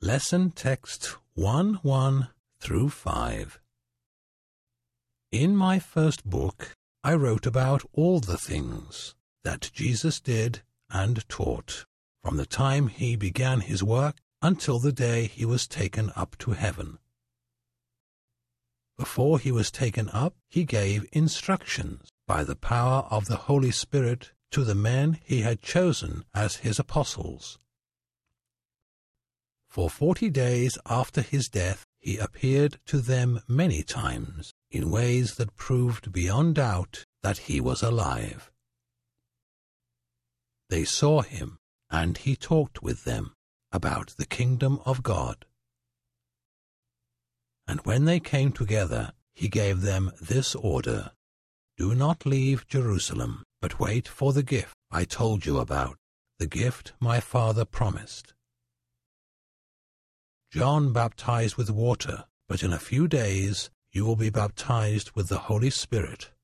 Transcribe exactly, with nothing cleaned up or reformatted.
Lesson Text one one through five. In my first book, I wrote about all the things that Jesus did and taught, from the time he began his work until the day he was taken up to heaven. Before he was taken up, he gave instructions by the power of the Holy Spirit to the men he had chosen as his apostles. For forty days after his death, he appeared to them many times, in ways that proved beyond doubt that he was alive. They saw him, and he talked with them about the kingdom of God. And when they came together, he gave them this order: "Do not leave Jerusalem, but wait for the gift I told you about, the gift my Father promised. John baptized with water, but in a few days you will be baptized with the Holy Spirit."